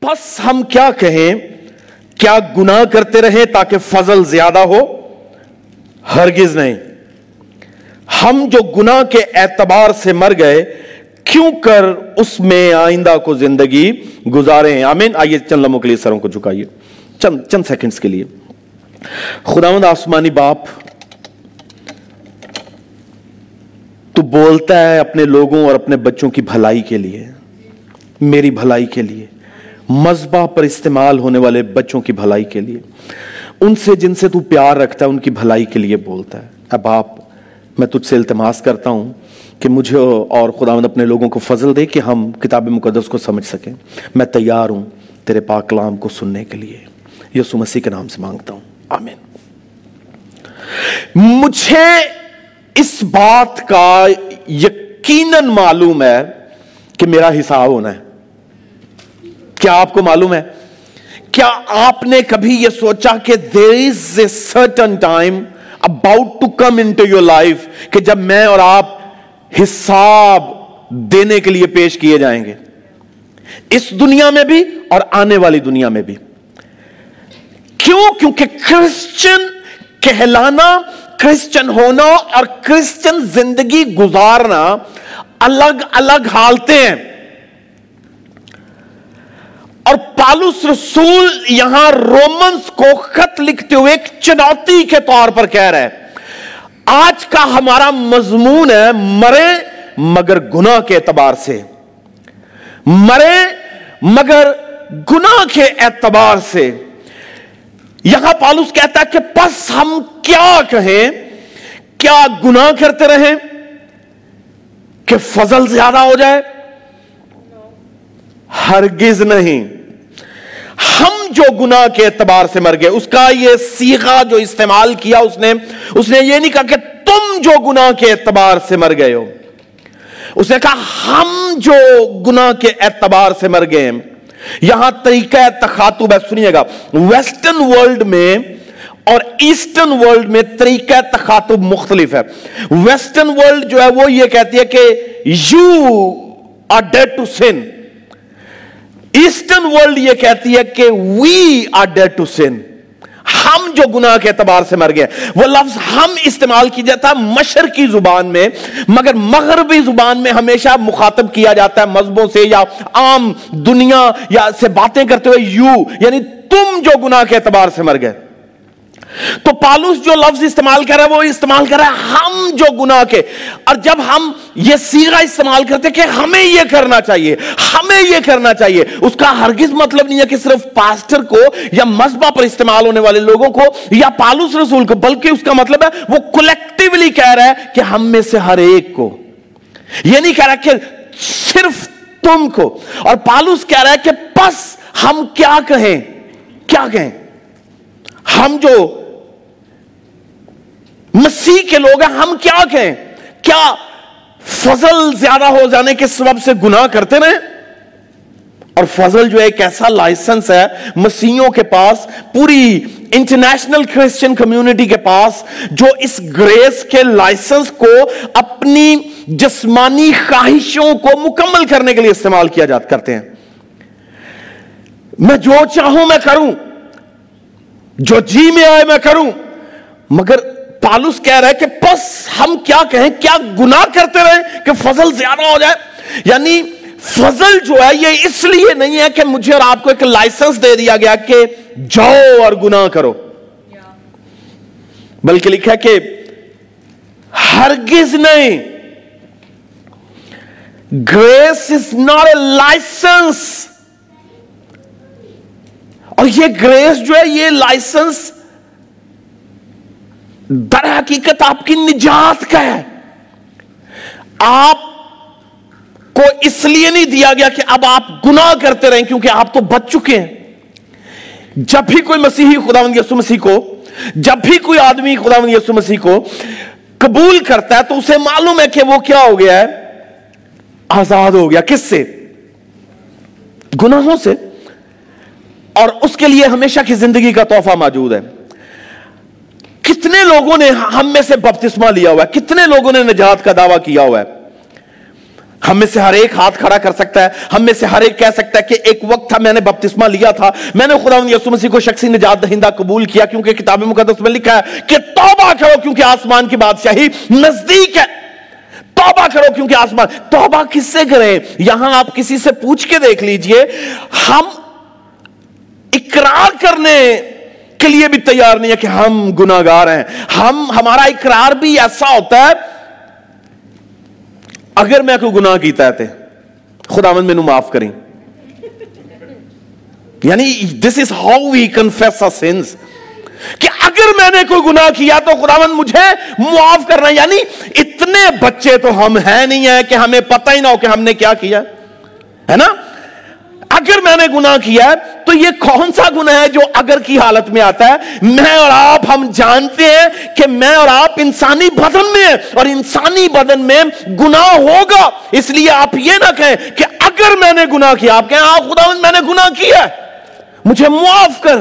پس ہم کیا کہیں؟ کیا گناہ کرتے رہیں تاکہ فضل زیادہ ہو؟ ہرگز نہیں۔ ہم جو گناہ کے اعتبار سے مر گئے، کیوں کر اس میں آئندہ کو زندگی گزارے ہیں؟ آمین۔ آئیے چند لمحوں کے لیے سروں کو جھکائیے، چند سیکنڈز کے لیے۔ خداوند آسمانی باپ، تو بولتا ہے اپنے لوگوں اور اپنے بچوں کی بھلائی کے لیے، میری بھلائی کے لیے، مذبح پر استعمال ہونے والے بچوں کی بھلائی کے لیے، ان سے جن سے تو پیار رکھتا ہے ان کی بھلائی کے لیے بولتا ہے۔ اے باپ، میں تجھ سے التماس کرتا ہوں کہ مجھے اور خداوند اپنے لوگوں کو فضل دے کہ ہم کتاب مقدس کو سمجھ سکیں۔ میں تیار ہوں تیرے پاک کلام کو سننے کے لیے، یسوع مسیح کے نام سے مانگتا ہوں، آمین۔ مجھے اس بات کا یقیناً معلوم ہے کہ میرا حساب ہونا ہے۔ کیا آپ کو معلوم ہے؟ کیا آپ نے کبھی یہ سوچا کہ there is a certain time about to come into your life کہ جب میں اور آپ حساب دینے کے لیے پیش کیے جائیں گے، اس دنیا میں بھی اور آنے والی دنیا میں بھی؟ کیوں؟ کیونکہ کرسچن کہلانا، کرسچن ہونا اور کرسچن زندگی گزارنا الگ الگ حالتیں ہیں۔ اور پالوس رسول یہاں رومنز کو خط لکھتے ہوئے ایک چنوتی کے طور پر کہہ رہا ہے، آج کا ہمارا مضمون ہے مرے مگر گناہ کے اعتبار سے، مرے مگر گناہ کے اعتبار سے۔ یہاں پالوس کہتا ہے کہ پس ہم کیا کہیں؟ کیا گناہ کرتے رہیں کہ فضل زیادہ ہو جائے؟ ہرگز نہیں۔ ہم جو گناہ کے اعتبار سے مر گئے، اس کا یہ صیغہ جو استعمال کیا اس نے یہ نہیں کہا کہ تم جو گناہ کے اعتبار سے مر گئے ہو، اس نے کہا ہم جو گناہ کے اعتبار سے مر گئے ہیں۔ یہاں طریقہ تخاطب ہے، سنیے گا، ویسٹرن ورلڈ میں اور ایسٹرن ورلڈ میں طریقہ تخاطب مختلف ہے۔ ویسٹرن ورلڈ جو ہے وہ یہ کہتی ہے کہ you are dead to sin, eastern world یہ کہتی ہے کہ we are dead to sin, ہم جو گناہ کے اعتبار سے مر گئے۔ وہ لفظ ہم استعمال کیا جاتا ہے مشرقی زبان میں، مگر مغربی زبان میں ہمیشہ مخاطب کیا جاتا ہے مذہبوں سے یا عام دنیا یا سے باتیں کرتے ہوئے یو، یعنی تم جو گناہ کے اعتبار سے مر گئے۔ تو پالوس جو لفظ استعمال کر رہا ہے وہ استعمال کر رہا ہے ہم جو گناہ کے، اور جب ہم یہ صیغہ استعمال کرتے کہ ہمیں یہ کرنا چاہیے، ہمیں یہ کرنا چاہیے، اس کا ہرگز مطلب نہیں ہے کہ صرف پاسٹر کو یا مذبح پر استعمال ہونے والے لوگوں کو یا پالوس رسول کو، بلکہ اس کا مطلب ہے وہ کلیکٹیولی کہہ رہا ہے کہ ہم میں سے ہر ایک کو، یہ نہیں کہہ رہا کہ صرف تم کو۔ اور پالوس کہہ رہا ہے کہ پس ہم کیا کہیں؟ کیا کہیں؟ ہم جو مسیح کے لوگ ہیں ہم کیا کہیں؟ کیا فضل زیادہ ہو جانے کے سبب سے گناہ کرتے رہیں؟ اور فضل جو ایک ایسا لائسنس ہے مسیحیوں کے پاس، پوری انٹرنیشنل کرسچن کمیونٹی کے پاس، جو اس گریس کے لائسنس کو اپنی جسمانی خواہشوں کو مکمل کرنے کے لیے استعمال کیا کرتے ہیں۔ میں جو چاہوں میں کروں، جو جی میں آئے میں کروں، مگر پالوس کہہ رہا ہے کہ پس ہم کیا کہیں؟ کیا گناہ کرتے رہیں کہ فضل زیادہ ہو جائے؟ یعنی فضل جو ہے یہ اس لیے نہیں ہے کہ مجھے اور آپ کو ایک لائسنس دے دیا گیا کہ جاؤ اور گناہ کرو، بلکہ لکھا ہے کہ ہرگز نہیں۔ Grace is not a licence, اور یہ گریس جو ہے یہ لائسنس در حقیقت آپ کی نجات کا ہے۔ آپ کو اس لیے نہیں دیا گیا کہ اب آپ گناہ کرتے رہیں، کیونکہ آپ تو بچ چکے ہیں۔ جب بھی کوئی مسیحی خداوند یسوع مسیح کو، جب بھی کوئی آدمی خداوند یسوع مسیح کو قبول کرتا ہے تو اسے معلوم ہے کہ وہ کیا ہو گیا ہے؟ آزاد ہو گیا۔ کس سے؟ گناہوں سے، اور اس کے لیے ہمیشہ کی زندگی کا تحفہ موجود ہے۔ کتنے لوگوں نے ہم میں سے بپتسمہ لیا ہوا ہے، کتنے لوگوں نے نجات کا دعویٰ کیا ہوا ہے، ہم میں سے ہر ایک ہاتھ کھڑا کر سکتا ہے, ہم میں سے ہر ایک کہہ سکتا ہے کہ ایک وقت تھا میں نے بپتسمہ لیا تھا, میں نے خداوند یسوع مسیح کو شخصی نجات دہندہ قبول کیا, کیونکہ کتاب مقدس میں لکھا ہے کہ توبہ کرو کیونکہ آسمان کی بادشاہی نزدیک ہے. توبہ کرو کیونکہ آسمان. توبہ کس سے کریں؟ یہاں آپ کسی سے پوچھ کے دیکھ لیجئے, ہم اقرار کرنے کے لیے بھی تیار نہیں ہے کہ ہم گناہگار ہیں. ہمارا اقرار بھی ایسا ہوتا ہے, اگر میں کوئی گناہ کیتا ہے تے خداوند مینوں معاف کریں, یعنی this is how we confess our sins, کہ اگر میں نے کوئی گناہ کیا تو خداوند مجھے معاف کرنا. یعنی اتنے بچے تو ہم ہیں نہیں ہیں کہ ہمیں پتہ ہی نہ ہو کہ ہم نے کیا کیا ہے نا. اگر میں نے گناہ کیا ہے تو یہ کون سا گناہ ہے جو اگر کی حالت میں آتا ہے؟ میں اور آپ ہم جانتے ہیں کہ میں اور آپ انسانی بدن میں ہیں, اور انسانی بدن میں گناہ ہوگا. اس لیے آپ یہ نہ کہیں کہ اگر میں نے گناہ کیا, آپ کہیں آپ خداوند میں نے گناہ کیا ہے مجھے معاف کر.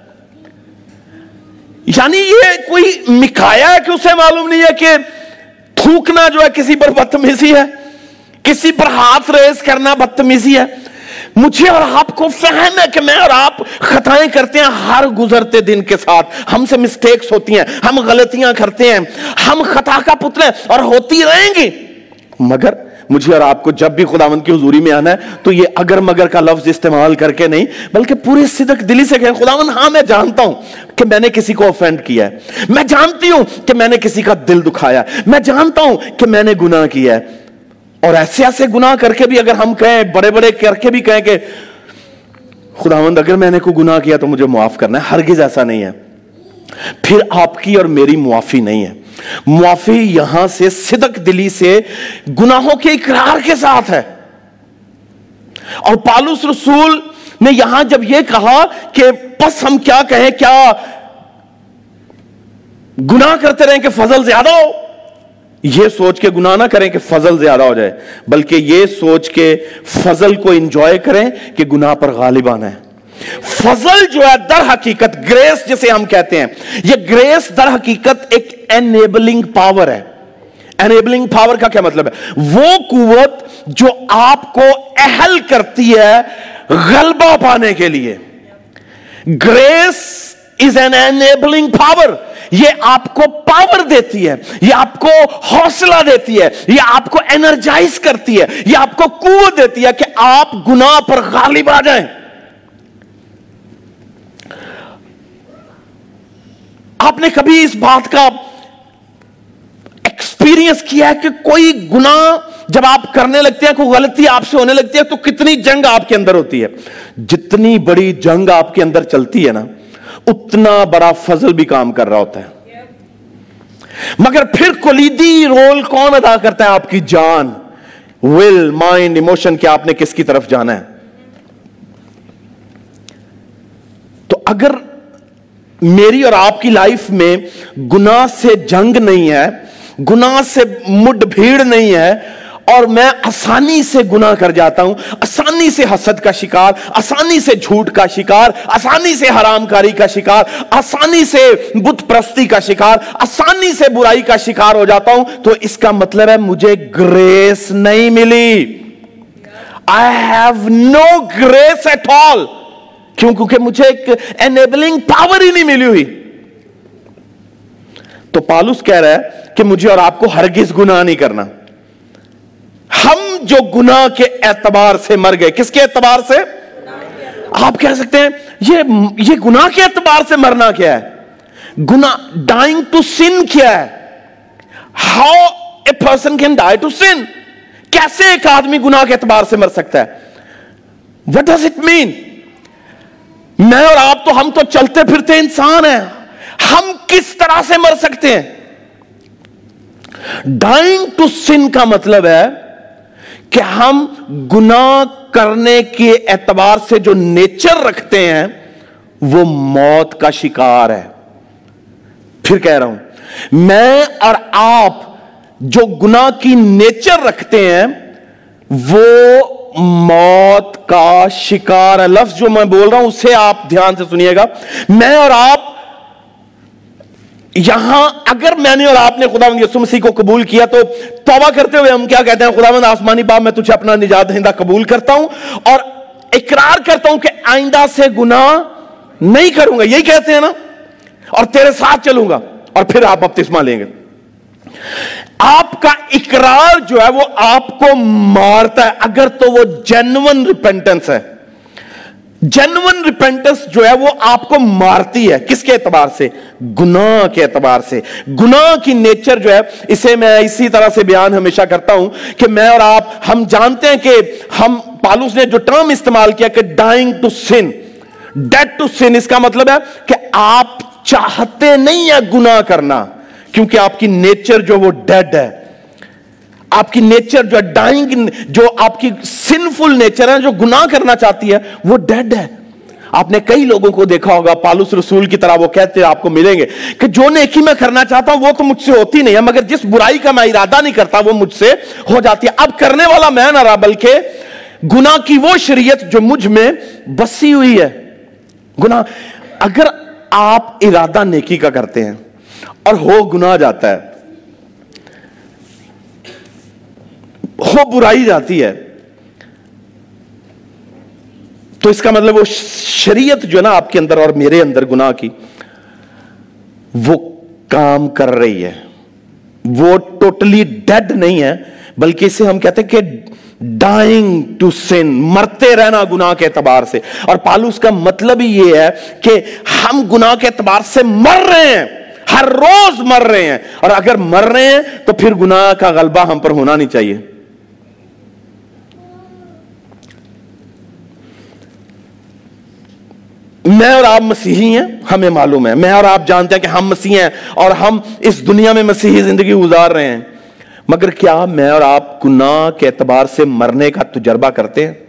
یعنی یہ کوئی مکھایا ہے کہ اسے معلوم نہیں ہے کہ تھوکنا جو ہے کسی پر بدتمیزی ہے, کسی پر ہاتھ ریز کرنا بدتمیزی ہے. مجھے اور آپ کو فہم ہے کہ میں اور آپ خطائیں کرتے ہیں ہر گزرتے دن کے ساتھ, ہم سے مسٹیکس ہوتی ہیں, ہم غلطیاں کرتے ہیں, ہم خطا کا پتلے اور ہوتی رہیں گی. مگر مجھے اور آپ کو جب بھی خداوند کی حضوری میں آنا ہے تو یہ اگر مگر کا لفظ استعمال کر کے نہیں, بلکہ پورے صدق دلی سے کہیں خداوند ہاں میں جانتا ہوں کہ میں نے کسی کو آفینڈ کیا ہے, میں جانتی ہوں کہ میں نے کسی کا دل دکھایا, میں جانتا ہوں کہ میں نے گناہ کیا ہے. اور ایسے ایسے گناہ کر کے بھی اگر ہم کہیں, بڑے بڑے کر کے بھی کہیں کہ خداوند اگر میں نے کوئی گناہ کیا تو مجھے معاف کرنا ہے, ہرگز ایسا نہیں ہے. پھر آپ کی اور میری معافی نہیں ہے. معافی یہاں سے صدق دلی سے گناہوں کے اقرار کے ساتھ ہے. اور پالوس رسول نے یہاں جب یہ کہا کہ بس ہم کیا کہیں, کیا گناہ کرتے رہیں کہ فضل زیادہ ہو, یہ سوچ کے گناہ نہ کریں کہ فضل زیادہ ہو جائے, بلکہ یہ سوچ کے فضل کو انجوائے کریں کہ گناہ پر غالب آنا ہے. فضل جو ہے در حقیقت, گریس جسے ہم کہتے ہیں, یہ گریس در حقیقت ایک انیبلنگ پاور ہے. انیبلنگ پاور کا کیا مطلب ہے؟ وہ قوت جو آپ کو اہل کرتی ہے غلبہ پانے کے لیے. Grace is an enabling power. یہ آپ کو پاور دیتی ہے, یہ آپ کو حوصلہ دیتی ہے, یہ آپ کو انرجائز کرتی ہے, یہ آپ کو قوت دیتی ہے کہ آپ گناہ پر غالب آ جائیں. آپ نے کبھی اس بات کا ایکسپیرینس کیا ہے کہ کوئی گناہ جب آپ کرنے لگتے ہیں, کوئی غلطی آپ سے ہونے لگتی ہے, تو کتنی جنگ آپ کے اندر ہوتی ہے؟ جتنی بڑی جنگ آپ کے اندر چلتی ہے نا, اتنا بڑا فضل بھی کام کر رہا ہوتا ہے. مگر پھر کلیدی رول کون ادا کرتا ہے؟ آپ کی جان, ول, مائنڈ, ایموشن, کہ آپ نے کس کی طرف جانا ہے. تو اگر میری اور آپ کی لائف میں گناہ سے جنگ نہیں ہے, گناہ سے مڈ بھیڑ نہیں ہے, اور میں آسانی سے گناہ کر جاتا ہوں, آسانی سے حسد کا شکار, آسانی سے جھوٹ کا شکار, آسانی سے حرام کاری کا شکار, آسانی سے بت پرستی کا شکار, آسانی سے برائی کا شکار ہو جاتا ہوں, تو اس کا مطلب ہے مجھے گریس نہیں ملی. I have no grace at all. کیوں؟ کیونکہ مجھے ایک انیبلنگ پاور ہی نہیں ملی ہوئی. تو پالوس کہہ رہا ہے کہ مجھے اور آپ کو ہرگز گناہ نہیں کرنا. ہم جو گناہ کے اعتبار سے مر گئے, کس کے اعتبار سے؟ آپ کہہ سکتے ہیں یہ گناہ کے اعتبار سے مرنا کیا ہے؟ گناہ, ڈائنگ ٹو سن کیا ہے؟ How a person can die to sin. کیسے ایک آدمی گناہ کے اعتبار سے مر سکتا ہے؟ What does it mean? میں اور آپ تو, ہم تو چلتے پھرتے انسان ہیں, ہم کس طرح سے مر سکتے ہیں؟ ڈائنگ ٹو سن کا مطلب ہے کہ ہم گناہ کرنے کے اعتبار سے جو نیچر رکھتے ہیں وہ موت کا شکار ہے. پھر کہہ رہا ہوں, میں اور آپ جو گناہ کی نیچر رکھتے ہیں وہ موت کا شکار ہے. لفظ جو میں بول رہا ہوں اسے آپ دھیان سے سنیے گا. میں اور آپ یہاں اگر میں نے اور آپ نے خداوند یسوع مسیح کو قبول کیا تو توبہ کرتے ہوئے ہم کیا کہتے ہیں؟ خداوند آسمانی باپ، میں تجھے اپنا نجات دہندہ قبول کرتا ہوں اور اقرار کرتا ہوں کہ آئندہ سے گناہ نہیں کروں گا، یہی کہتے ہیں نا، اور تیرے ساتھ چلوں گا، اور پھر آپ بپتسمہ لیں گے۔ آپ کا اقرار جو ہے وہ آپ کو مارتا ہے، اگر تو وہ جینوئن ریپینٹنس ہے۔ جینوئن ریپینٹنس جو ہے وہ آپ کو مارتی ہے، کس کے اعتبار سے؟ گناہ کے اعتبار سے۔ گناہ کی نیچر جو ہے، اسے میں اسی طرح سے بیان ہمیشہ کرتا ہوں کہ میں اور آپ ہم جانتے ہیں کہ پالوس نے جو ٹرم استعمال کیا کہ dying to sin, dead to sin, اس کا مطلب ہے کہ آپ چاہتے نہیں ہیں گناہ کرنا، کیونکہ آپ کی نیچر جو وہ ڈیڈ ہے۔ آپ کی نیچر جو ڈائنگ، جو آپ کی سنفل نیچر ہے جو گناہ کرنا چاہتی ہے، وہ ڈیڈ ہے۔ آپ نے کئی لوگوں کو دیکھا ہوگا پالوس رسول کی طرح، وہ کہتے ہیں آپ کو ملیں گے کہ جو نیکی میں کرنا چاہتا ہوں وہ تو مجھ سے ہوتی نہیں ہے، مگر جس برائی کا میں ارادہ نہیں کرتا وہ مجھ سے ہو جاتی ہے۔ اب کرنے والا میں نہ رہا، بلکہ گناہ کی وہ شریعت جو مجھ میں بسی ہوئی ہے۔ گناہ، اگر آپ ارادہ نیکی کا کرتے ہیں اور ہو گناہ جاتا ہے، ہو برائی جاتی ہے، تو اس کا مطلب وہ شریعت جو نا آپ کے اندر اور میرے اندر گناہ کی، وہ کام کر رہی ہے، وہ ٹوٹلی ڈیڈ نہیں ہے، بلکہ اسے ہم کہتے ہیں کہ ڈائنگ ٹو سن، مرتے رہنا گناہ کے اعتبار سے۔ اور پالوس کا مطلب ہی یہ ہے کہ ہم گناہ کے اعتبار سے مر رہے ہیں، ہر روز مر رہے ہیں، اور اگر مر رہے ہیں تو پھر گناہ کا غلبہ ہم پر ہونا نہیں چاہیے۔ میں اور آپ مسیحی ہیں، ہمیں معلوم ہے، میں اور آپ جانتے ہیں کہ ہم مسیحی ہیں اور ہم اس دنیا میں مسیحی زندگی گزار رہے ہیں، مگر کیا میں اور آپ گناہ کے اعتبار سے مرنے کا تجربہ کرتے ہیں؟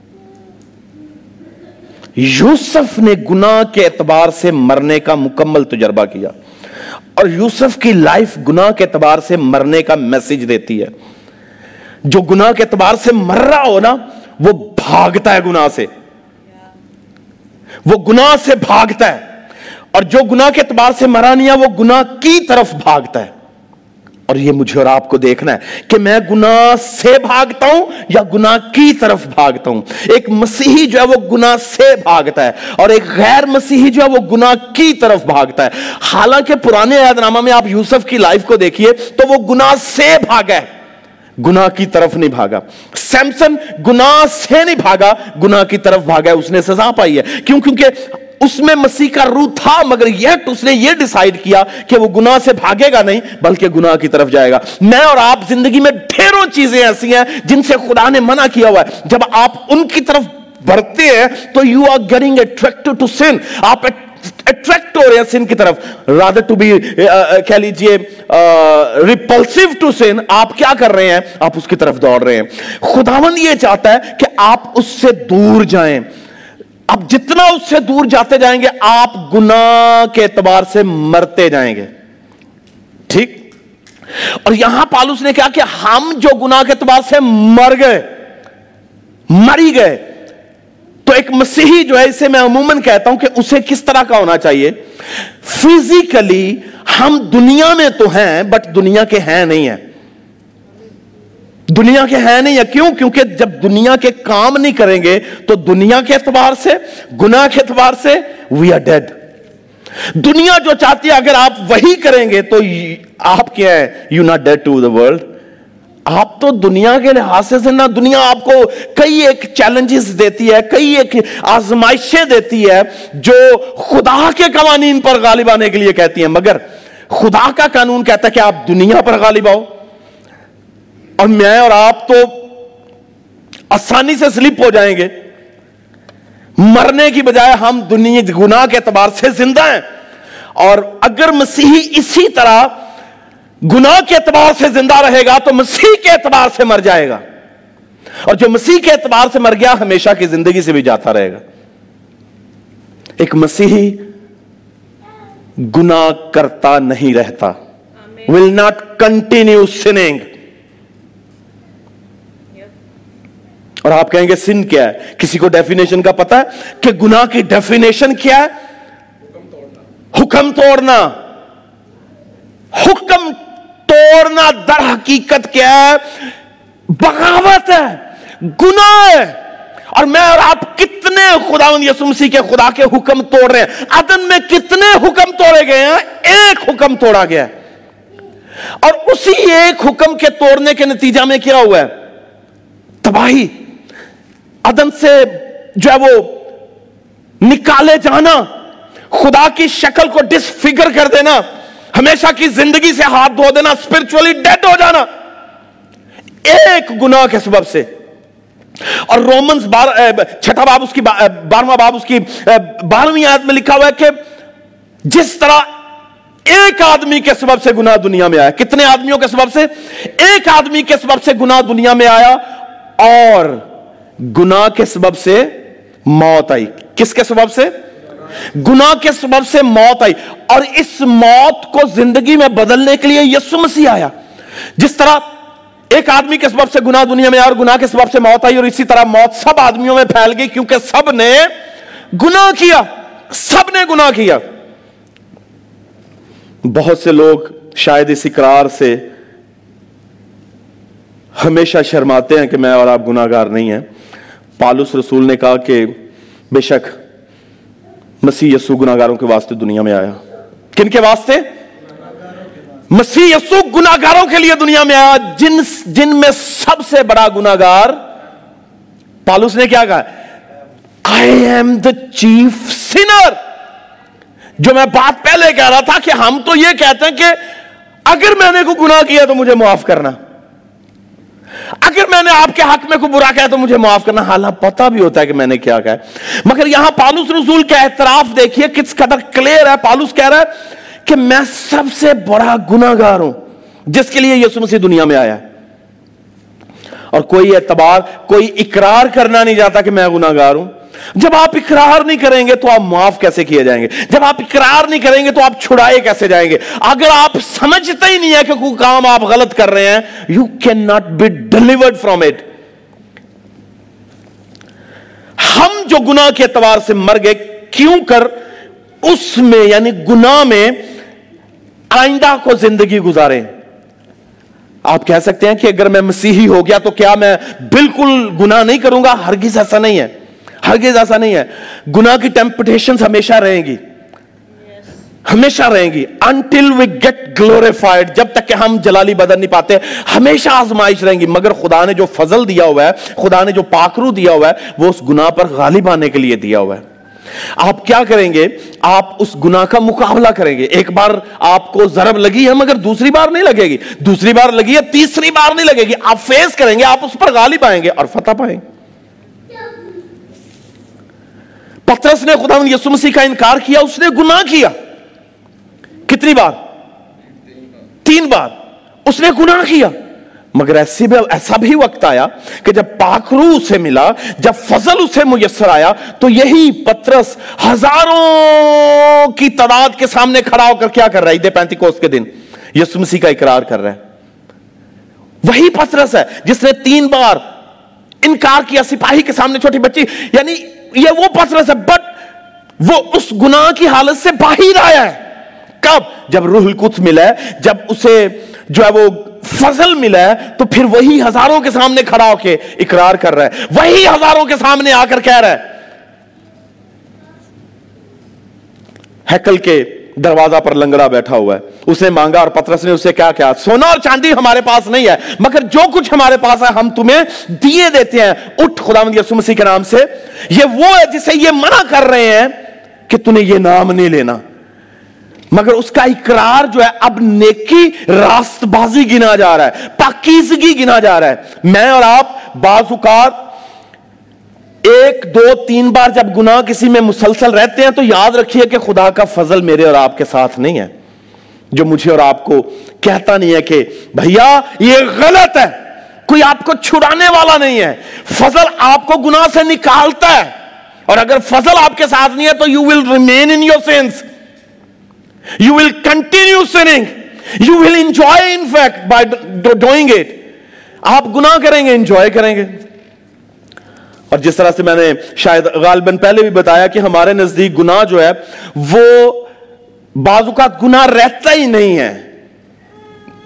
یوسف نے گناہ کے اعتبار سے مرنے کا مکمل تجربہ کیا، اور یوسف کی لائف گناہ کے اعتبار سے مرنے کا میسج دیتی ہے۔ جو گناہ کے اعتبار سے مر رہا ہو نا، وہ بھاگتا ہے گناہ سے، وہ گناہ سے بھاگتا ہے، اور جو گناہ کے اعتبار سے مرا نہیں ہے وہ گناہ کی طرف بھاگتا ہے۔ اور یہ مجھے اور آپ کو دیکھنا ہے کہ میں گناہ سے بھاگتا ہوں یا گناہ کی طرف بھاگتا ہوں۔ ایک مسیحی جو ہے وہ گناہ سے بھاگتا ہے، اور ایک غیر مسیحی جو ہے وہ گناہ کی طرف بھاگتا ہے۔ حالانکہ پرانے عہد نامہ میں آپ یوسف کی لائف کو دیکھیے تو وہ گناہ سے بھاگا ہے، گناہ کی طرف نہیں بھاگا۔ سیمسن گناہ سے نہیں بھاگا، گناہ کی طرف بھاگا ہے، اس نے سزا پائی ہے۔ کیوں؟ کیونکہ اس میں مسیح کا روح تھا، مگر اس نے یہ ڈیسائیڈ کیا کہ وہ گناہ سے بھاگے گا نہیں، بلکہ گناہ کی طرف جائے گا۔ میں اور آپ زندگی میں ڈھیروں چیزیں ایسی ہیں جن سے خدا نے منع کیا ہوا ہے، جب آپ ان کی طرف بڑھتے ہیں تو you are getting attracted to sin, آپ اٹریکٹ ہو رہے ہیں سن کی طرف، رادر ٹو بی کہہ لیجئے ریپلسیو ٹو سن، آپ کیا کر رہے ہیں؟ آپ اس کی طرف دوڑ رہے ہیں۔ خداوند یہ چاہتا ہے کہ آپ اس سے دور جائیں، اب جتنا اس سے دور جاتے جائیں گے آپ گناہ کے اعتبار سے مرتے جائیں گے، ٹھیک؟ اور یہاں پالوس نے کہا کہ ہم جو گناہ کے اعتبار سے مر گئے، تو ایک مسیحی جو ہے، اسے میں عموماً کہتا ہوں کہ اسے کس طرح کا ہونا چاہیے؟ فزیکلی ہم دنیا میں تو ہیں بٹ دنیا کے ہیں نہیں ہیں، دنیا کے ہیں نہیں ہے۔ کیوں؟ کیونکہ جب دنیا کے کام نہیں کریں گے تو دنیا کے اعتبار سے، گناہ کے اعتبار سے وی آر ڈیڈ۔ دنیا جو چاہتی ہے اگر آپ وہی کریں گے تو آپ کیا ہے؟ You not dead to the world, آپ تو دنیا کے لحاظ سے زندہ۔ دنیا آپ کو کئی ایک چیلنجز دیتی ہے، کئی ایک آزمائشیں دیتی ہے جو خدا کے قوانین پر غالب آنے کے لیے کہتی ہیں، مگر خدا کا قانون کہتا ہے کہ آپ دنیا پر غالب آؤ۔ اور میں اور آپ تو آسانی سے سلپ ہو جائیں گے، مرنے کی بجائے ہم دنیا گناہ کے اعتبار سے زندہ ہیں۔ اور اگر مسیحی اسی طرح گناہ کے اعتبار سے زندہ رہے گا تو مسیح کے اعتبار سے مر جائے گا، اور جو مسیح کے اعتبار سے مر گیا ہمیشہ کی زندگی سے بھی جاتا رہے گا۔ ایک مسیحی گناہ کرتا نہیں رہتا، will not continue sinning۔ اور آپ کہیں گے سن کیا ہے؟ کسی کو ڈیفینیشن کا پتا ہے کہ گناہ کی ڈیفینیشن کیا ہے؟ حکم توڑنا۔ हुक्म तोड़ना दर हकीकत क्या है? बगावत है, गुनाह है। और मैं और आप कितने खुदावंद यीशु मसीह के खुदा के हुक्म तोड़ रहे हैं? अदन में कितने हुक्म तोड़े गए हैं? एक हुक्म तोड़ा गया है। और उसी एक हुक्म के तोड़ने के नतीजा में क्या हुआ है? तबाही। अदन से जो है वो निकाले जाना, खुदा की शक्ल को डिसफिगर कर देना, हमेशा की जिंदगी से हाथ धो देना, स्पिरिचुअली डेड हो जाना, एक गुनाह के सबब से। और रोमन्स 6 बाब उसकी 12वां बाब उसकी 12वीं आयत में लिखा हुआ है कि जिस तरह एक आदमी के सबब से गुनाह दुनिया में आया। कितने आदमियों के सबब से? एक आदमी के सबब से गुनाह दुनिया में आया, और गुनाह के सबब से मौत आई। किसके सबब से? गुनाह के सबब से मौत आई। और इस मौत को जिंदगी में बदलने के लिए यीशु मसीह आया। जिस तरह एक आदमी के सबब से गुनाह दुनिया में आया और गुनाह के सबब से मौत आई, और इसी तरह मौत सब आदमियों में फैल गई, क्योंकि सब ने गुनाह किया। सब ने गुनाह किया। बहुत से लोग शायद इस इकरार से हमेशा शर्माते हैं कि मैं और आप गुनाहगार नहीं हैं। पालुस रसूल ने कहा कि बेशक मसीह यीशु गुनाहगारों के वास्ते दुनिया में आया। किन के वास्ते? मसीह यीशु गुनाहगारों के लिए दुनिया में आया, जिनमें सबसे बड़ा गुनाहगार, पालुस ने क्या कहा? I am the chief sinner. जो मैं बात पहले कह रहा था कि हम तो ये कहते हैं कि अगर मैंने कोई गुनाह किया तो मुझे माफ करना, अगर मैंने आपके हक में कोई बुरा कहा तो मुझे माफ करना। हालांकि पता भी होता है कि मैंने क्या कहा, मगर यहां पालुस रसूल का एतराफ देखिए किस कदर क्लियर है। पालुस कह रहा है कि मैं सबसे बड़ा गुनाहगार हूं जिसके लिए यीशु मसीह दुनिया में आया। और कोई एतबार, कोई इकरार करना नहीं चाहता कि मैं गुनाहगार हूं। जब आप इकरार नहीं करेंगे तो आप माफ कैसे किए जाएंगे? जब आप इकरार नहीं करेंगे तो आप छुड़ाए कैसे जाएंगे? अगर आप समझते ही नहीं है कि कोई काम आप गलत कर रहे हैं, you can not be delivered from it. हम जो गुनाह के एतबार से मर गए, क्यों कर उसमें यानी गुनाह में आइंदा को जिंदगी गुजारें। आप कह सकते हैं कि अगर मैं मसीही हो गया तो क्या मैं बिल्कुल गुनाह नहीं करूंगा? हरगिज ऐसा नहीं है, हरगिज ऐसा नहीं है। गुनाह की टेम्पटेशंस हमेशा रहेंगी, हमेशा रहेंगी, until we get glorified। जब तक कि हम जलाली बदल नहीं पाते, हमेशा आजमाइश रहेंगी। मगर खुदा ने जो फजल दिया हुआ है, खुदा ने जो पाकरू दिया हुआ है, वो उस गुनाह पर गालिब आने के लिए दिया हुआ है। आप क्या करेंगे? आप उस गुनाह का मुकाबला करेंगे। एक बार आपको जरब लगी है, मगर दूसरी बार नहीं लगेगी, दूसरी बार लगी है, तीसरी बार नहीं लगेगी। आप फेस करेंगे, आप उस पर गालिब आएंगे और फतह पाएंगे। पतरस ने खुदावंद यीशु मसीह का इनकार किया, उसने गुनाह किया। कितनी बार? 3 बार उसने गुनाह किया। मगर ऐसा भी वक्त आया कि जब पाखरू उसे मिला, जब फजल उसे मुयस्सर आया, तो यही पतरस हजारों की तादाद के सामने खड़ा होकर क्या कर रहा है? ईद पेंतिकोस्त के दिन यीशु मसीह का इकरार कर रहा है। वही पतरस है जिसने 3 बार इनकार किया सिपाही के सामने, छोटी बच्ची। यानी ये वो पतरस है, बट वो उस गुनाह की हालत से बाहर आया है। कब? जब रूहुल कुद्स मिला है, जब उसे जो है वो फजल मिला है, तो फिर वही हजारों के सामने खड़ा होकर इकरार कर रहा है, वही हजारों के सामने आकर कह रहा है। हैकल के दरवाजा पर लंगड़ा बैठा हुआ है, उसने मांगा और पतरस ने उसे क्या कहा? सोना और चांदी हमारे पास नहीं है, मगर जो कुछ हमारे पास है हम तुम्हें दिए देते हैं। उठ खुदावंद यीशु मसीह के नाम से। ये वो है जिसे ये मना कर रहे हैं कि तूने ये नाम नहीं लेना, मगर उसका इकरार जो है अब नेकी रास्तबाजी गिना जा रहा है, पाकीज़गी गिना जा रहा है। मैं और आप बाज़-औक़ात 1, 2, 3 बार जब गुनाह किसी में मुसलसल रहते हैं, तो याद रखिए कि खुदा का फजल मेरे और आपके साथ नहीं है, जो मुझे और आपको कहता नहीं है कि भैया ये गलत है। कोई आपको छुड़ाने वाला नहीं है। फजल आपको गुनाह से निकालता है, और अगर फजल आपके साथ नहीं है तो you will remain in your sins, you will continue sinning, you will enjoy in fact by doing it। आप गुनाह करेंगे, एंजॉय करेंगे। और जिस तरह से मैंने शायद गालिबन पहले भी बताया कि हमारे नजदीक गुनाह जो है वो बाज़ औक़ात गुनाह रहता ही नहीं है,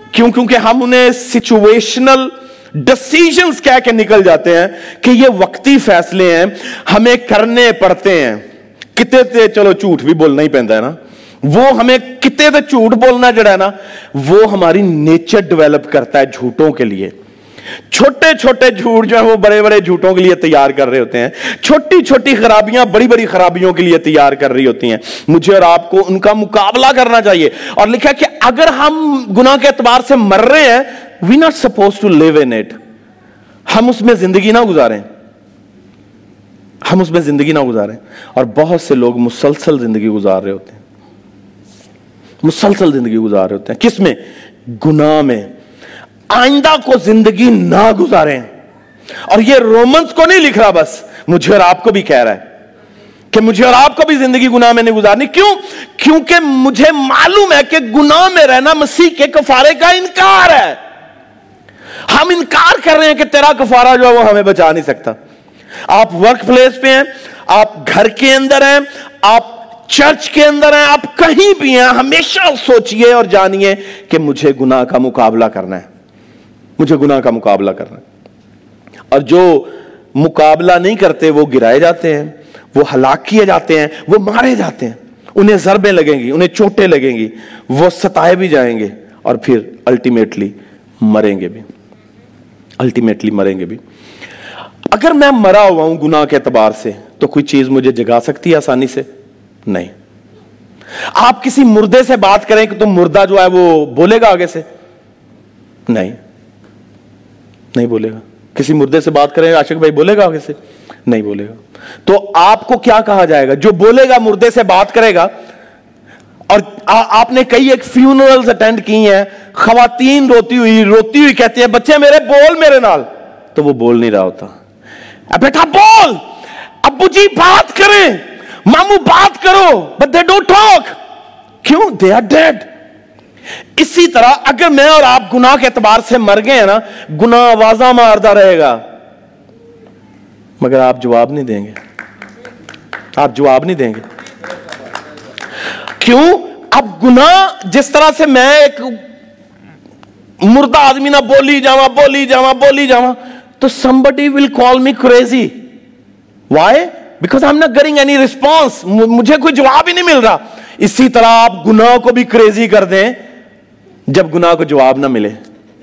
क्यों? क्योंकि हम उन्हें सिचुएशनल डिसीजंस कह के निकल जाते हैं कि ये वक्ती फैसले हैं, हमें करने पड़ते हैं। किते ते चलो झूठ भी बोलना ही पैंदा है ना, वो हमें किते ते झूठ बोलना जड़ा है ना, वो हमारी नेचर डेवलप करता है झूठों के लिए। छोटे छोटे झूठ जो है वो बड़े बड़े झूठों के लिए तैयार कर रहे होते हैं, छोटी छोटी खराबियां बड़ी बड़ी खराबियों के लिए तैयार कर रही होती हैं। मुझे और आपको उनका मुकाबला करना चाहिए। और लिखा कि अगर हम गुनाह के एतबार से मर रहे हैं, we not suppose to live in it, हम उसमें जिंदगी ना गुजारें, हम उसमें जिंदगी ना गुजारें। और बहुत से लोग मुसलसल जिंदगी गुजार रहे होते हैं, मुसलसल जिंदगी गुजार रहे होते हैं। किस में? गुनाह में। आइंदा को जिंदगी ना गुजारें। और ये रोमन्स को नहीं लिख रहा, बस मुझे और आपको भी कह रहा है कि मुझे और आपको भी जिंदगी गुनाह में नहीं गुजारनी। क्यों? क्योंकि मुझे मालूम है कि गुनाह में रहना मसीह के कफारे का इनकार है। हम इनकार कर रहे हैं कि तेरा कफारा जो है वो हमें बचा नहीं सकता। आप वर्क प्लेस पे हैं, आप घर के अंदर हैं, आप चर्च के अंदर हैं, आप कहीं भी हैं, हमेशा सोचिए और जानिए कि मुझे गुनाह का मुकाबला करना है, मुझे गुनाह का मुकाबला करना है। और जो मुकाबला नहीं करते वो गिराए जाते हैं, वो हलाक किए जाते हैं, वो मारे जाते हैं, उन्हें ज़रबें लगेंगी, उन्हें चोटें लगेंगी, वो सताए भी जाएंगे और फिर अल्टीमेटली मरेंगे भी, अल्टीमेटली मरेंगे भी। अगर मैं मरा हुआ हूं गुनाह के एतबार से, तो कोई चीज मुझे जगा सकती है आसानी से? नहीं। आप किसी मुर्दे से बात करें कि तुम मुर्दा जो है वो बोलेगा आगे से? नहीं, नहीं बोलेगा। किसी मुर्दे से बात करें आशिक भाई, बोलेगा आगे से? नहीं बोलेगा। तो आपको क्या कहा जाएगा? जो बोलेगा, मुर्दे से बात करेगा। और आपने कई एक फ्यूनरल्स अटेंड की हैं, खवातीन रोती हुई कहती है, बच्चे मेरे बोल मेरे नाल, तो वो बोल नहीं रहा होता। बेटा बोल, अब्बू जी बात करें, मामू बात करो, बट दे डोंट टॉक। क्यों? They are dead. इसी तरह अगर मैं और आप गुनाह के एतबार से मर गए हैं ना, गुनाह आवाजा मारता रहेगा, मगर आप जवाब नहीं देंगे, आप जवाब नहीं देंगे। क्यों? अब गुनाह जिस तरह से मैं एक मुर्दा आदमी ना बोली जावा, तो somebody will call me crazy. Why? Because I'm not getting any response. मुझे कोई जवाब ही नहीं मिल रहा। इसी तरह आप गुनाह को भी क्रेजी कर दें जब गुनाह को जवाब ना मिले।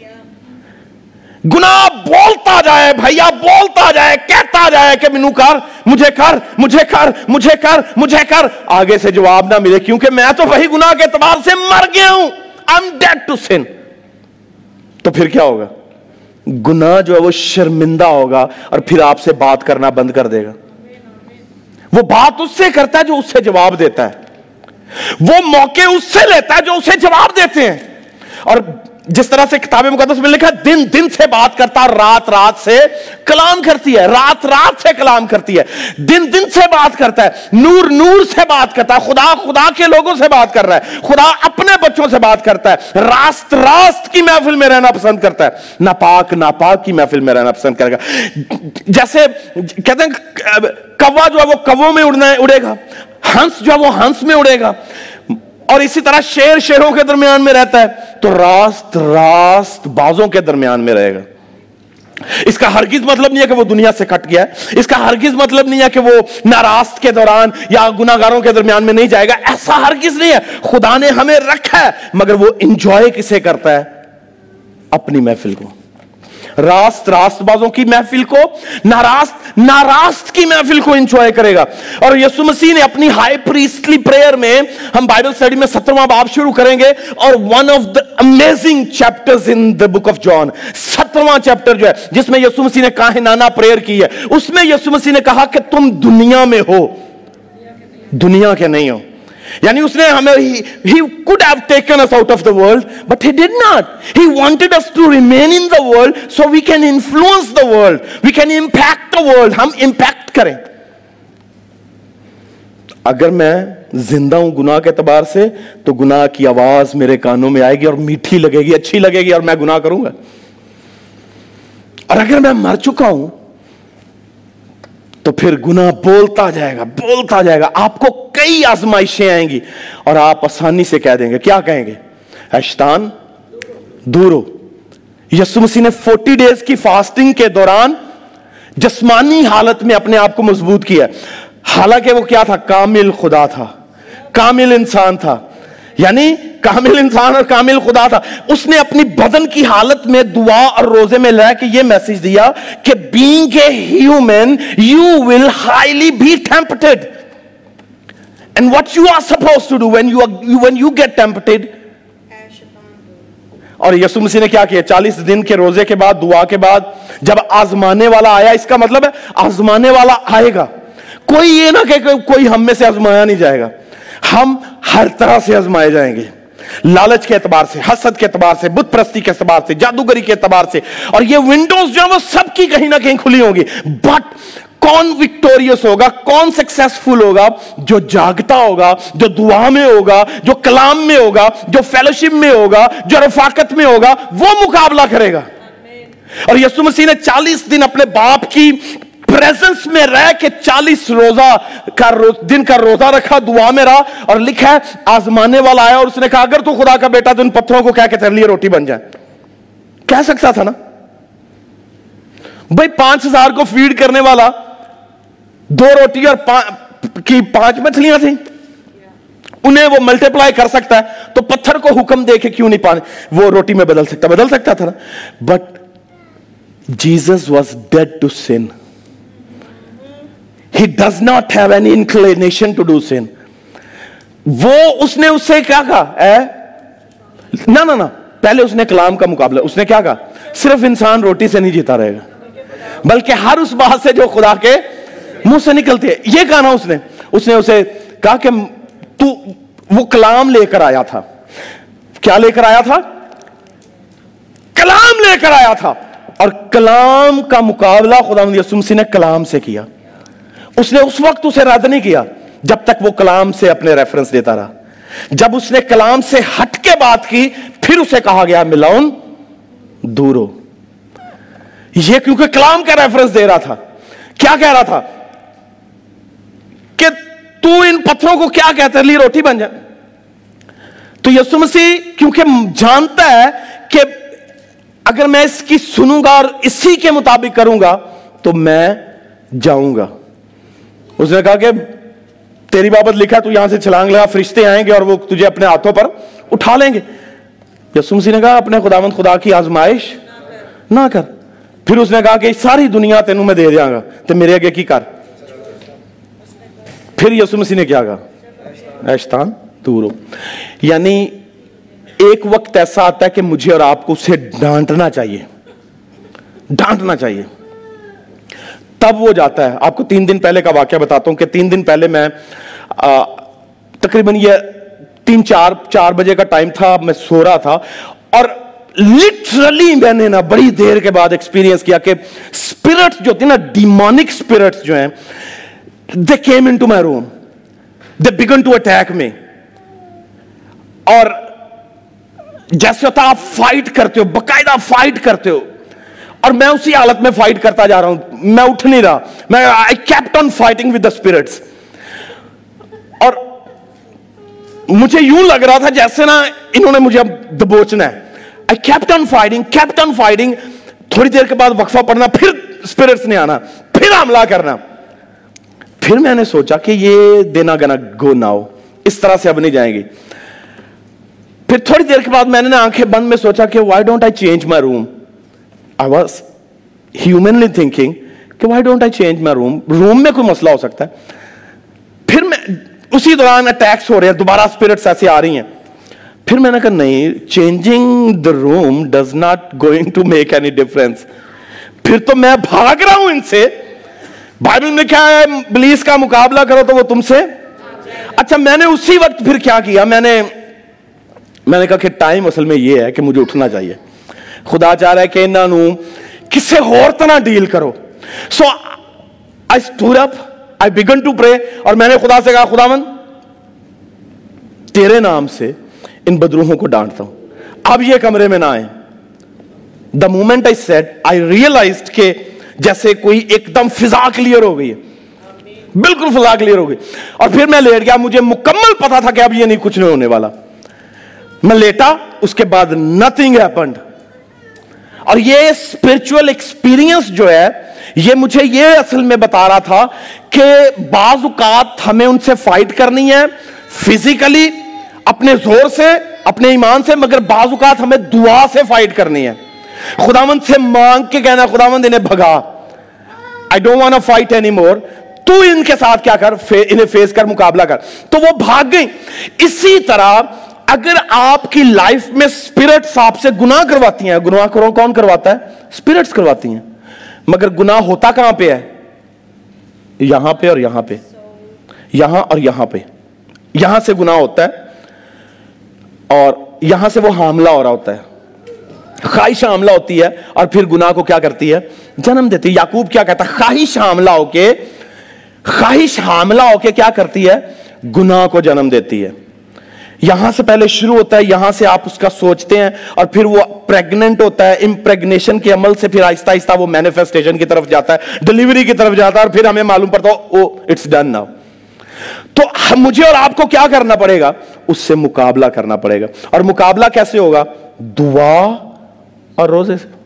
गुनाह बोलता जाए भैया, बोलता जाए, कहता जाए कि मैनू कर, मुझे कर, मुझे कर, मुझे कर, मुझे कर, आगे से जवाब ना मिले, क्योंकि मैं तो वही गुनाह के एतबार से मर गया हूं। I'm dead to sin. तो फिर क्या होगा? गुनाह जो है वो शर्मिंदा होगा और फिर आपसे बात करना बंद कर देगा। वो बात उससे करता है जो उससे जवाब देता है, वो मौके उससे लेता है जो उसे जवाब देते हैं। और जिस तरह से किताब मुकद्दस में लिखा है, दिन दिन से बात करता, रात रात से कलाम करती है, रात रात से कलाम करती है, दिन दिन से बात करता है, नूर नूर से बात करता है, खुदा खुदा के लोगों से बात कर रहा है, खुदा अपने बच्चों से बात करता है, रास्त रास्त की महफिल में रहना पसंद करता है, नापाक नापाक की महफिल में रहना पसंद करेगा। जैसे कहते हैं कौवा जो है वो कौवों में उड़ेगा, हंस जो है वो हंस में उड़ेगा, और इसी तरह शेर शेरों के दरमियान में रहता है, तो रास्त रास्त बाजों के दरमियान में रहेगा। इसका हरगिज मतलब नहीं है कि वो दुनिया से कट गया है, इसका हरगिज मतलब नहीं है कि वो नारास्त के दौरान या गुनाहगारों के दरमियान में नहीं जाएगा, ऐसा हरगिज नहीं है। खुदा ने हमें रखा है, मगर वो इंजॉय किसे करता है? अपनी महफिल को, रास्त रास्तबाजों की महफिल को, नारास्त नारास्त की महफिल को एंजॉय करेगा। और यीशु मसीह ने अपनी हाई प्रीस्टली प्रेयर में, हम बाइबल स्टडी में 17वां बाब शुरू करेंगे, और one of the amazing chapters in the book of John, 17वां चैप्टर जो है जिसमें यीशु मसीह ने काहिनाना प्रेयर की है, उसमें यीशु मसीह ने कहा कि तुम दुनिया में हो, दुनिया के नहीं हो। यानी उसने हमें, he could have taken us out of the world, but he did not. He wanted us to remain in the world so we can influence the world, we can impact the world. हम impact करें। अगर मैं जिंदा हूं गुनाह के एतबार से, तो गुनाह की आवाज मेरे कानों में आएगी और मीठी लगेगी, अच्छी लगेगी, और मैं गुनाह करूंगा। और अगर मैं मर चुका हूं, तो फिर गुनाह बोलता जाएगा, बोलता जाएगा। आपको कई आजमाइशें आएंगी और आप आसानी से कह देंगे, क्या कहेंगे? शैतान दूर हो। यीशु मसीह ने 40 डेज की फास्टिंग के दौरान जिस्मानी हालत में अपने आप को मजबूत किया, हालांकि वो क्या था? कामिल खुदा था, कामिल इंसान था। यानी कामिल इंसान और कामिल खुदा था। उसने अपनी बदन की हालत में दुआ और रोजे में रह के ये मैसेज दिया कि being a human you will highly be tempted, and what you are supposed to do when you get tempted. और यीशु मसीह ने क्या किया? 40 दिन के रोजे के बाद, दुआ के बाद, जब आजमाने वाला आया, इसका मतलब है आजमाने वाला आएगा। कोई ये ना कहे कोई हम में से आजमाया नहीं जाएगा, हम हर तरह से आजमाए जाएंगे। लालच के एतबार से, हसद के एतबार से, बुत परस्ती के एतबार से, जादूगरी के एतबार से, और ये विंडोज जो है वो सबकी कहीं ना कहीं खुली होगी। बट कौन विक्टोरियस होगा, कौन सक्सेसफुल होगा? जो जागता होगा, जो दुआ में होगा, जो कलाम में होगा, जो फेलोशिप में होगा, जो रफाकत में होगा, वो मुकाबला करेगा। और यीशु मसीह ने 40 दिन अपने बाप की प्रेजेंस में रह के 40 दिन का रोजा रखा, दुआ में रहा, और लिखा है आजमाने वाला आया और उसने कहा अगर तू खुदा का बेटा तो इन पत्थरों को क्या तेरे लिए रोटी बन जाए। कह सकता था ना भाई, 5000 को फीड करने वाला, 2 रोटी और 5 मछलियां थी, उन्हें वो मल्टीप्लाई कर सकता है, तो पत्थर को हुक्म दे के क्यों नहीं पानी वो रोटी में बदल सकता था ना। But Jesus was dead to sin, he does not have any inclination to do sin। वो उसने उससे क्या कहा? ना, पहले उसने कलाम का मुकाबला, उसने क्या कहा? सिर्फ इंसान रोटी से नहीं जीता रहेगा, बल्कि हर उस बात से जो खुदा के मुंह से निकलती है। ये कहा ना उसने उसे कहा कि तू, वो कलाम लेकर आया था। क्या लेकर आया था? कलाम लेकर आया था। और कलाम का मुकाबला खुदावंद यीशु मसीह ने कलाम से किया। उसने उस वक्त उसे रद्द नहीं किया जब तक वो कलाम से अपने रेफरेंस देता रहा। जब उसने कलाम से हट के बात की, फिर उसे कहा गया मिलाउन दूर हो। ये क्योंकि कलाम का रेफरेंस दे रहा था। क्या कह रहा था? कि तू इन पत्थरों को क्या कहता है, ली रोटी बन जाए। तो यीशु मसीह क्योंकि जानता है कि अगर मैं इसकी सुनूंगा और इसी के मुताबिक करूंगा तो मैं जाऊंगा। उसने कहा कि तेरी बाबत लिखा, तू यहां से छलांग लगा, फरिश्ते आएंगे और वो तुझे अपने हाथों पर उठा लेंगे। यीशु मसीह ने कहा अपने खुदावंद खुदा की आजमाइश ना कर। फिर उसने कहा कि सारी दुनिया तेनू मैं दे दियांगा, तो मेरे आगे की कर। फिर यीशु मसीह ने क्या कहा? ऐ शैतान दूर हो। यानी एक वक्त ऐसा आता है कि मुझे और आपको उसे डांटना चाहिए, तब वो जाता है। आपको 3 दिन पहले का वाकया बताता हूं कि 3 दिन पहले मैं तकरीबन ये 3-4 बजे का टाइम था, मैं सो रहा था और लिटरली मैंने ना बड़ी देर के बाद एक्सपीरियंस किया कि स्पिरिट्स जो होती है ना, डिमोनिक स्पिरिट्स जो हैं, they came into my room, they began to attack me. और जैसे होता आप फाइट करते हो, बकायदा फाइट करते हो, और मैं उसी हालत में फाइट करता जा रहा हूं, मैं उठ नहीं रहा, मैं I kept on fighting with the spirits. और मुझे यूं लग रहा था जैसे ना इन्होंने मुझे अब दबोचना है। I kept on fighting. थोड़ी देर के बाद वक्फा पड़ना, फिर स्पिरिट्स ने आना, फिर हमला करना। फिर मैंने सोचा कि ये देना गना गो नाउ, इस तरह से अब नहीं जाएंगे। फिर थोड़ी देर के बाद मैंने ना आंखें बंद में सोचा कि why don't I change my room. I was humanly thinking कि why don't I change my room में कोई मसला हो सकता है। फिर मैं उसी दौरान अटैक्स हो रहे हैं, दोबारा स्पिरिट्स ऐसे आ रही हैं। फिर मैंने कहा नहीं, changing the room does not going to make any difference. फिर तो मैं भाग रहा हूं इनसे। बाइबल में क्या है? इब्लीस का मुकाबला करो तो वो तुमसे। अच्छा, मैंने उसी वक्त फिर क्या किया, मैंने कहा कि टाइम असल में ये है कि मुझे उठना चाहिए। खुदा चाह रहा है कि इन्हों किसी होर तरह डील करो। So I stood up, I began to pray, और मैंने खुदा से कहा खुदावंद तेरे नाम से इन बदरूहों को डांटता हूं, अब ये कमरे में ना आए। The moment I said, I realized कि जैसे कोई एकदम फिजा क्लियर हो गई है, बिल्कुल फिजा क्लियर हो गई। और फिर मैं लेट गया, मुझे मुकम्मल पता था कि अब ये नहीं, कुछ नहीं होने वाला। मैं लेटा, उसके बाद नथिंग हैपेंड। और ये स्पिरिचुअल एक्सपीरियंस जो है, ये मुझे ये असल में बता रहा था कि बाज़ औक़ात हमें उनसे फाइट करनी है फिजिकली, अपने जोर से, अपने ईमान से, मगर बाज़ औक़ात हमें दुआ से फाइट करनी है। खुदावंद से मांग के कहना, खुदावंद इन्हें भगा, I don't want to fight any more, तू इनके साथ क्या कर, इन्हें फेस कर, मुकाबला कर। तो वो भाग गई। इसी तरह अगर आपकी लाइफ में स्पिरिट्स आपसे गुनाह करवाती हैं, गुनाह कौन करवाता है? स्पिरिट्स करवाती हैं। मगर गुनाह होता कहां पे है? यहां पे और यहां पे, यहां और यहां पे। यहां से गुनाह होता है और यहां से वो हामला हो रहा होता है, ख्वाहिश हामला होती है और फिर गुनाह को क्या करती है? जन्म देती है। याकूब क्या कहता है? ख्वाहिश हामला होके क्या करती है? गुनाह को जन्म देती है। यहां से पहले शुरू होता है, यहां से आप उसका सोचते हैं और फिर वो प्रेग्नेंट होता है। इम्प्रेग्नेशन के अमल से फिर आहिस्ता आहिस्ता वो मैनिफेस्टेशन की तरफ जाता है, डिलीवरी की तरफ जाता है और फिर हमें मालूम पड़ता है ओ इट्स डन नाउ। तो मुझे और आपको क्या करना पड़ेगा? उससे मुकाबला करना पड़ेगा। और मुकाबला कैसे होगा? दुआ और रोजे से।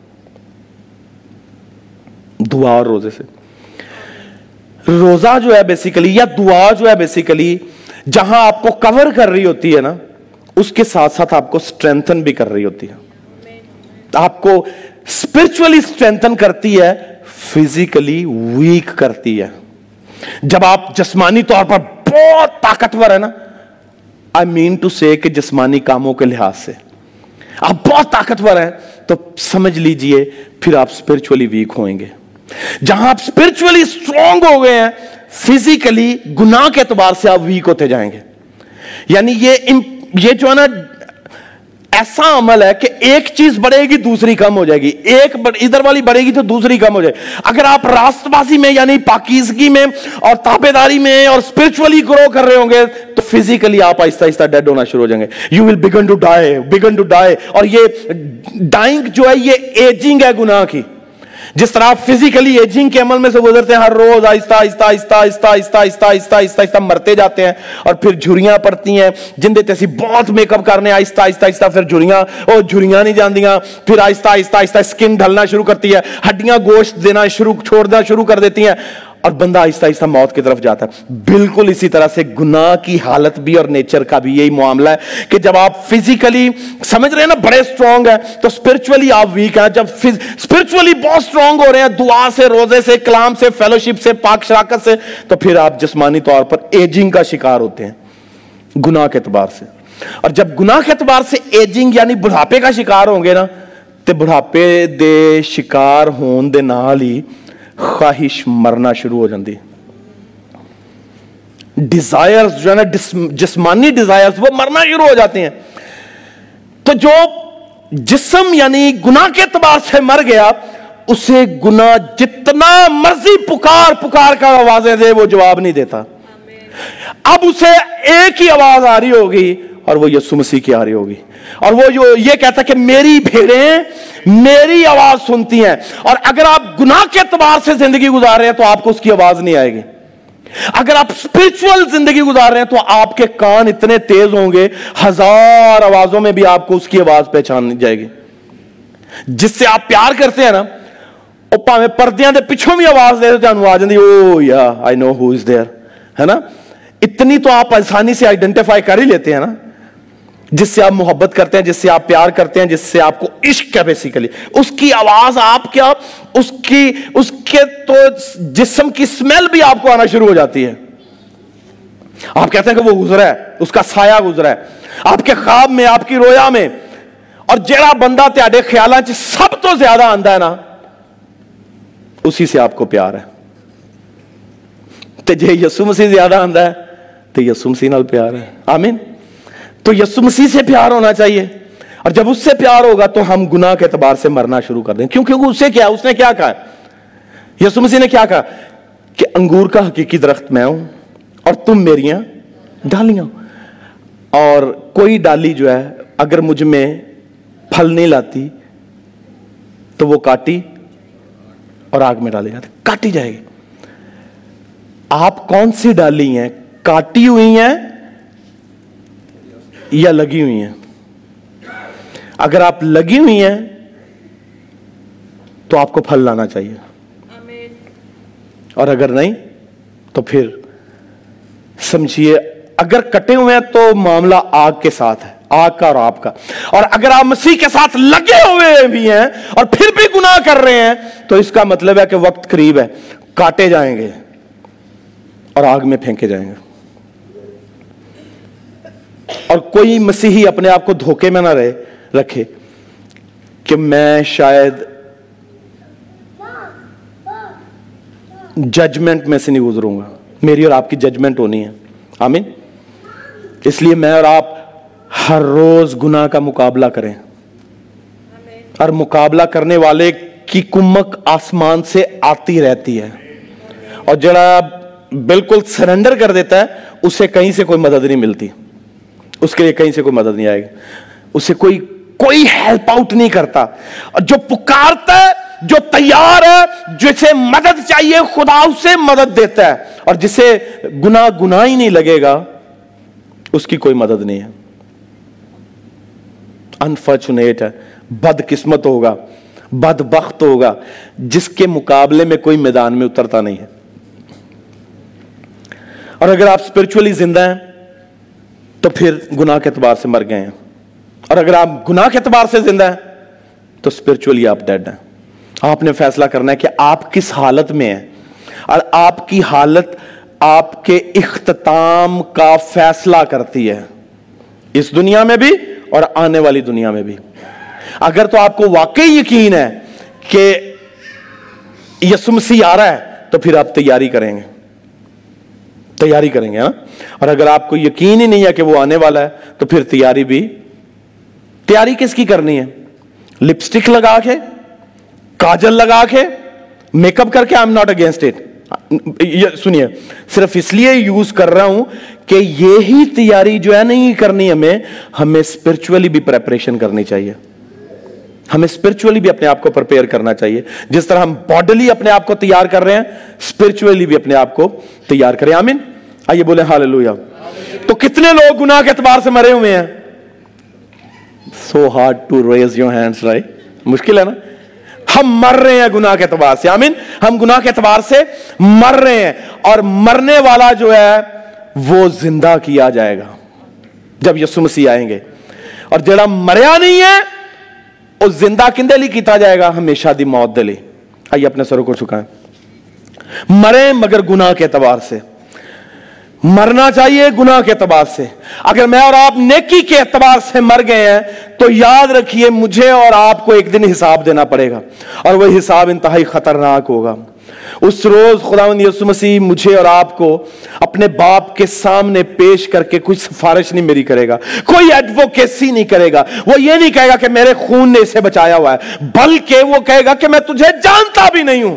दुआ और रोजे से। रोजा जो है बेसिकली, या दुआ जो है बेसिकली, जहां आपको कवर कर रही होती है ना, उसके साथ साथ आपको स्ट्रेंथन भी कर रही होती है। आपको स्पिरिचुअली स्ट्रेंथन करती है, फिजिकली वीक करती है। जब आप जिस्मानी तौर पर बहुत ताकतवर है ना, आई मीन टू से कि जिस्मानी कामों के लिहाज से आप बहुत ताकतवर हैं, तो समझ लीजिए फिर आप स्पिरिचुअली वीक होंगे। जहां आप स्पिरिचुअली स्ट्रांग हो गए हैं, फिजिकली गुनाह के एतबार से आप वीक होते जाएंगे। यानी ये जो है ना, ऐसा अमल है कि एक चीज बढ़ेगी दूसरी कम हो जाएगी, इधर वाली बढ़ेगी तो दूसरी कम हो जाएगी। अगर आप रास्तबाजी में यानी पाकीज़गी में और ताबेदारी में और स्पिरिचुअली ग्रो कर रहे होंगे, तो फिजिकली आप आहिस्ता आहिस्ता डेड होना शुरू हो जाएंगे। You will begin to die. और ये डाइंग जो है, ये एजिंग है गुनाह की। जिस तरह आप फिजिकली एजिंग के अमल में से गुजरते हैं, हर रोज आहिस्ता आहिस्ता आहिस्ता आहिस्ता आहिस्ता आहिस्ता आहिस्ता आहिस्ता आहिस्ता मरते जाते हैं और फिर झुर्रियां पड़ती हैं। जिंदे तैसी बहुत मेकअप करने आहिस्ता आहिस्ता आहिस्ता, फिर झुर्रियां नहीं जांदियां, फिर आहिस्ता आहिस्ता आहिस्ता स्किन ढलना शुरू करती है, हड्डियां गोश्त छोड़ना शुरू कर देती हैं और बंदा आहिस्ता आहिस्ता मौत की तरफ जाता है। बिल्कुल इसी तरह से गुनाह की हालत भी और नेचर का भी यही मामला है कि जब आप फिजिकली समझ रहे हैं ना बड़े स्ट्रांग है, तो स्पिरिचुअली आप वीक हैं। जब स्पिरिचुअली बहुत स्ट्रांग हो रहे हैं, दुआ से, रोजे से, कलाम से, फेलोशिप से, पाक शराकत से, तो फिर आप जिस्मानी तौर पर एजिंग का शिकार होते हैं गुनाह के एतबार से। और जब गुनाह के एतबार से एजिंग यानी बुढ़ापे का शिकार होंगे ना, तो बुढ़ापे दे शिकार होने दे नाल ही ख्वाहिश मरना शुरू हो जाती। डिजायर्स जो है ना, जिस्मानी डिजायर्स, वो मरना शुरू हो जाते हैं। तो जो जिस्म यानी गुनाह के एतबार से मर गया, उसे गुनाह जितना मर्जी पुकार कर आवाजें दे, वो जवाब नहीं देता। अब उसे एक ही आवाज आ रही होगी और वो यीशु मसीह की आ रही होगी, और वो जो ये कहता कि मेरी भेड़ें मेरी आवाज सुनती हैं। और अगर आप गुनाह के एतबार से जिंदगी गुजार रहे हैं तो आपको उसकी आवाज नहीं आएगी। अगर आप स्पिरिचुअल जिंदगी गुजार रहे हैं तो आपके कान इतने तेज होंगे, 1000 आवाजों में भी आपको उसकी आवाज पहचान जाएगी। जिससे आप प्यार करते हैं ना, वो भावे पर्दियां दे पिछों भी आवाज दे तो आ जाती, oh yeah I know who is there, है ना। इतनी तो आप आसानी से आइडेंटिफाई कर ही लेते हैं ना, जिससे आप मोहब्बत करते हैं, जिससे आप प्यार करते हैं, जिससे आपको इश्क है बेसिकली। उसकी आवाज आप क्या, उसके तो जिस्म की स्मेल भी आपको आना शुरू हो जाती है। आप कहते हैं कि वो गुजरा है, उसका साया गुजरा है आपके ख्वाब में, आपकी रोया में। और जेड़ा बंदा त्याडे ख्यालों च सब तो ज्यादा आंदा है ना, उसी से आपको प्यार है। तो जे यीशु मसीह ज्यादा आंदा है तो यीशु मसीह नाल प्यार है। आमीन। तो यीशु मसीह से प्यार होना चाहिए, और जब उससे प्यार होगा तो हम गुनाह के एतबार से मरना शुरू कर देंगे। क्योंकि उससे क्या, उसने क्या कहा, यीशु मसीह ने क्या कहा कि अंगूर का हकीकी दरख्त मैं हूं और तुम मेरियां डालियां, और कोई डाली जो है अगर मुझ में फल नहीं लाती तो वो काटी और आग में डाली जाती, काटी जाएगी। आप कौन सी डाली हैं, काटी हुई हैं या लगी हुई हैं? अगर आप लगी हुई हैं तो आपको फल लाना चाहिए, और अगर नहीं तो फिर समझिए अगर कटे हुए हैं तो मामला आग के साथ है, आग का और आपका। और अगर आप मसीह के साथ लगे हुए भी हैं और फिर भी गुनाह कर रहे हैं तो इसका मतलब है कि वक्त करीब है, काटे जाएंगे और आग में फेंके जाएंगे। और कोई मसीही अपने आप को धोखे में ना रखे कि मैं शायद जजमेंट में से नहीं गुजरूंगा, मेरी और आपकी जजमेंट होनी है। आमीन। इसलिए मैं और आप हर रोज गुनाह का मुकाबला करें, और मुकाबला करने वाले की कुम्मक आसमान से आती रहती है, और जरा बिल्कुल सरेंडर कर देता है उसे कहीं से कोई मदद नहीं मिलती, उसके लिए कहीं से कोई मदद नहीं आएगी, उसे कोई हेल्प आउट नहीं करता। और जो पुकारता है, जो तैयार है, जिसे मदद चाहिए खुदा उसे मदद देता है, और जिसे गुनाह ही नहीं लगेगा उसकी कोई मदद नहीं है। अनफॉर्चुनेट है, बदकिस्मत होगा, बदबख्त होगा जिसके मुकाबले में कोई मैदान में उतरता नहीं है। और अगर आप स्पिरिचुअली जिंदा हैं तो फिर गुनाह के एतबार से मर गए हैं, और अगर आप गुनाह के एतबार से जिंदा हैं तो स्पिरिचुअली आप डेड हैं। आपने फैसला करना है कि आप किस हालत में हैं, और आपकी हालत आपके इख्तिताम का फैसला करती है, इस दुनिया में भी और आने वाली दुनिया में भी। अगर तो आपको वाकई यकीन है कि यीशु मसीह आ रहा है तो फिर आप तैयारी करेंगे हाँ? और अगर आपको यकीन ही नहीं है कि वो आने वाला है तो फिर तैयारी किसकी करनी है? लिपस्टिक लगा के, काजल लगा के, मेकअप करके? I am not against it. सुनिए, सिर्फ इसलिए यूज कर रहा हूं कि यही तैयारी जो है नहीं करनी, हमें स्पिरिचुअली भी प्रेपरेशन करनी चाहिए, हमें स्पिरिचुअली भी अपने आप को प्रिपेयर करना चाहिए। जिस तरह हम बॉडीली अपने आप को तैयार कर रहे हैं, स्पिरिचुअली भी अपने आप को तैयार करें। आमीन। आइए बोले हालेलुया। तो कितने लोग गुनाह के एतबार से मरे हुए हैं? So hard to raise your hands, right? मुश्किल है ना? हम मर रहे हैं गुनाह के एतबार से। आमीन। हम गुनाह के एतबार से मर रहे हैं, और मरने वाला जो है वो जिंदा किया जाएगा जब यीशु मसीह आएंगे। और जड़ा मरया नहीं है वो जिंदा किंदे लिए किया जाएगा? हमेशा दी मौत दे लिए। आइए अपने सरों को झुकाएं। मरे मगर गुनाह के एतबार से मरना चाहिए, गुनाह के एतबार से। अगर मैं और आप नेकी के एतबार से मर गए हैं तो याद रखिए मुझे और आपको एक दिन हिसाब देना पड़ेगा, और वह हिसाब इंतहाई खतरनाक होगा। उस रोज खुदावंद यीशु मसीह मुझे और आपको अपने बाप के सामने पेश करके कोई सिफारिश नहीं मेरी करेगा, कोई एडवोकेसी नहीं करेगा। वो ये नहीं कहेगा कि मेरे खून ने इसे बचाया हुआ है, बल्कि वो कहेगा कि मैं तुझे जानता भी नहीं हूं।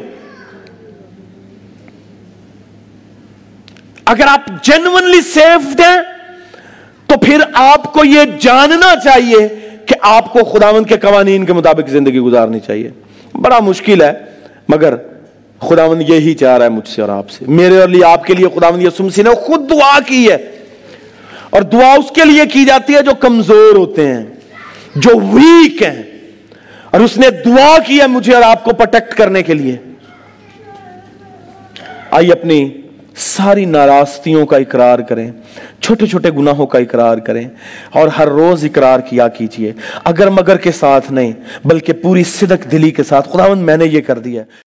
अगर आप जेन्युइनली सेव्ड हैं तो फिर आपको यह जानना चाहिए कि आपको खुदावंद के कवानीन के मुताबिक जिंदगी गुजारनी चाहिए। बड़ा मुश्किल है, मगर खुदावंद यही चाह रहा है मुझसे और आपसे। मेरे और लिए, आपके लिए खुदावंद यीशु मसीह ने खुद दुआ की है, और दुआ उसके लिए की जाती है जो कमजोर होते हैं, जो वीक हैं, और उसने दुआ की है मुझे और आपको प्रोटेक्ट करने के लिए। आइए अपनी सारी नाराजगियों का इकरार करें, छोटे छोटे गुनाहों का इकरार करें, और हर रोज इकरार किया कीजिए, अगर मगर के साथ नहीं बल्कि पूरी सिदक दिली के साथ। खुदावंद मैंने ये कर दिया।